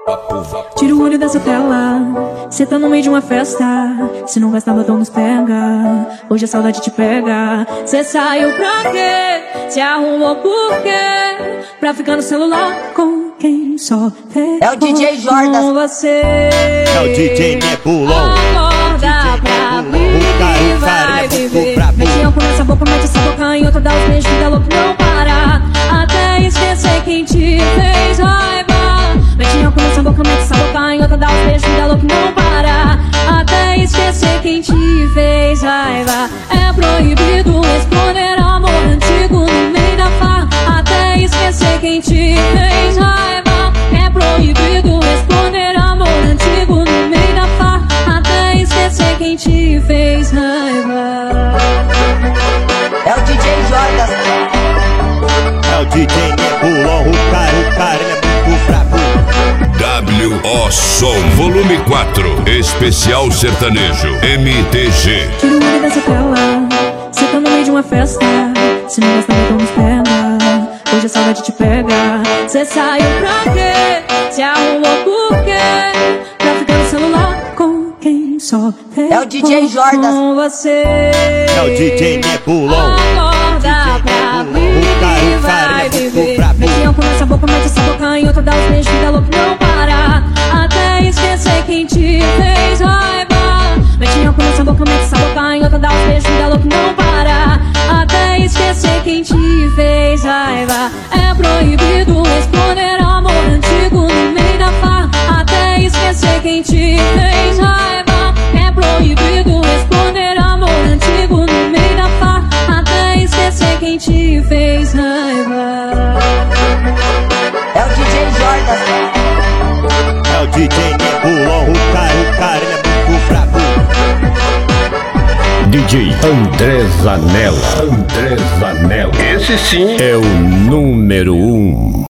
Tira o olho dessa tela, cê tá no meio de uma festa. Se não gasta batom nos pega, hoje a saudade te pega. Cê saiu pra quê? Se arrumou por quê? Pra ficar no celular com quem só é o DJ Jordan com você. É o DJ Nebulon. Acorda pra viver, vai viver. Mete álcool nessa boca, mete essa boca em outra, dá os beijos, dá louco, não para até esquecer quem te fez raiva. Mete álcool nessa boca, mete essa boca em outra, dá os beijos, dá louco, não para até esquecer quem te fez raiva. É proibido responder amor antigo no meio da farra até esquecer quem te fez raiva. É proibido responder amor antigo no meio da farra até esquecer quem te fez raiva. É o DJ Jordan. É o DJ Nebulon. O cara ele é muito brabo. W.O. Som Volume 4 Especial Sertanejo MTG. Tira o olho dessa tela, cê tá no meio de uma festa. Se não gasta batom nos pega, hoje a saudade te pega. Cê saiu pra quê? Se arrumou por quê? Pra ficar no celular com quem só é o DJ Jordan com você. É o DJ Nebulon. Acorda pra viver, vai viver. Mete álcool nessa boca, mete essa boca em outra, dá os beijos, dá louco, não para até esquecer quem te fez raiva. Mete álcool nessa boca, mete essa boca em outra, dá os beijos, dá louco, não para até esquecer quem te fez raiva. É proibido responder amor antigo no meio da farra até esquecer quem te fez raiva. É proibido responder amor antigo no meio da farra até esquecer quem te fez raiva. É o DJ Jordan. É o DJ Nebulon. O cara ele é muito brabo. DJ André Zanella. Esse sim é o número 1.